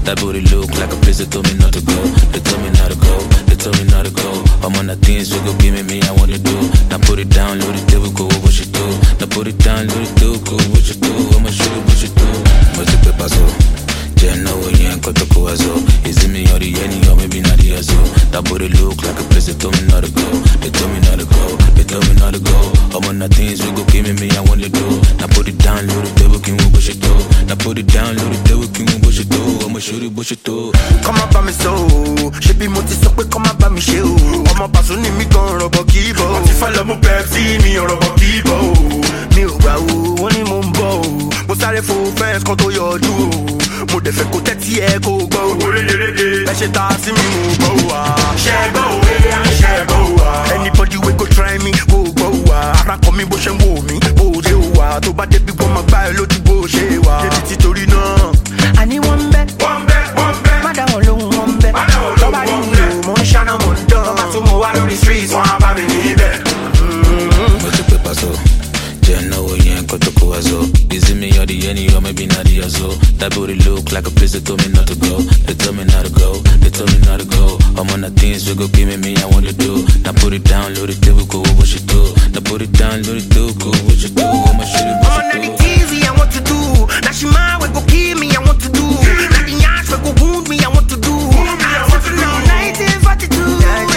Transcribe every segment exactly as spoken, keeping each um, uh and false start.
That booty look like a place they told me not to go. They told me not to go, they told me not to go. I'm on the things we go give me, me I want to do. Now put it down, load it, we go, what you do. Now put it down, load it, go, what you do. I'ma shoot it, what you do. Much the paper so. Jenna, you ain't got to go as well. Is it me or the any, or maybe not the as well? That booty look like a place they told me not to go. They told me not to go, they told me not to go. I'm on the things we go give me, me I want to do. Now put it down, load it, we can what you do. Now put it down, load it, we can what you do. I'ma shoot it, what you do. Come up by me so, she be multi so quick, come up by me show. I'm a person in me gon' rubber keybo. What if I love my Pepsi, me or rubber keybo? Me o ba o, one in mumbo. Mo sáré fo fence kan tó yọjú o. Mo dẹ̀ fẹ́ kó tẹ́tí ẹ kó gbọ́ o. Ẹ ṣe ta sí mi mo gbọ́ wa. Ṣé gbọ́ o, ṣé gbọ́ wa. Anybody wey go try me, go gbọ́ wa. Ara kọ mi bó ṣe ń wò mí, bó ṣe wà. Tó bá débi wọ́n máa gbá ẹ lójú bó ṣe wà. Débi tí torí náà. Àní wọ́n ń bẹ́. Wọ́n ń bẹ́, wọ́n ń bẹ́. Má dá wọn lóhùn wọ́n ń bẹ́. Má dá wọn lóhùn wọ́n ń bẹ́. Tọ́ba rí mi o, mo ń ṣáná mo ń dán. Tọ́ba tún mo wá lórí street, wọ́n á bá mi níbẹ̀. Mo ti pè pàṣọ. Jenna, you ain't got to go as well. Is it me or the any, or maybe not the as well? That booty look like a place they told me not to go. They told me not to go, they told me not to go. I'm on the things we go give me, me I want to do. Now put it down, load it, we go, what you do. Now put it down, load it, go, what you do. I'ma shoot it, what you do. I'm on the easy, I want to do. Now she mine, we go kill me, I want to do. Now the yash, we go wound me, I want to do. I want to do. nineteen forty-two.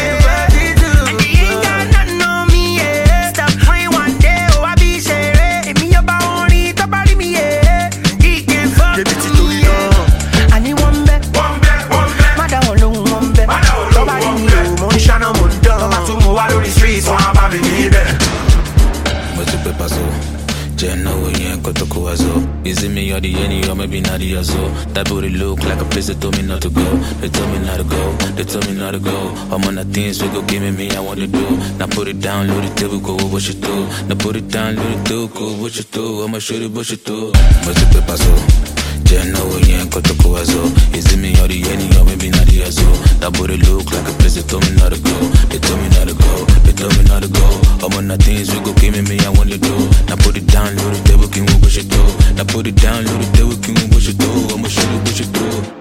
Jenna, you ain't got to go as well. Is it me or the any, or maybe not the as well? That booty look like a place they told me not to go. They told me not to go, they told me not to go. I'm on the things we go give me, me I want to do. Now put it down, load it, we go, what you do. Now put it down, load it, go, what you do. I'ma shoot it, what you do. Much the paper so. Jenna, you ain't got to go as well. Is it me or the any, or maybe not the as well? That booty look like a place they told me not to go. They told me not to go, they told me not to go. I'm on the things we go give me, me I want to do. Now put it down, load it, we can what you do. Now put it down, load it, we can what you do. I'ma shoot it, what you do.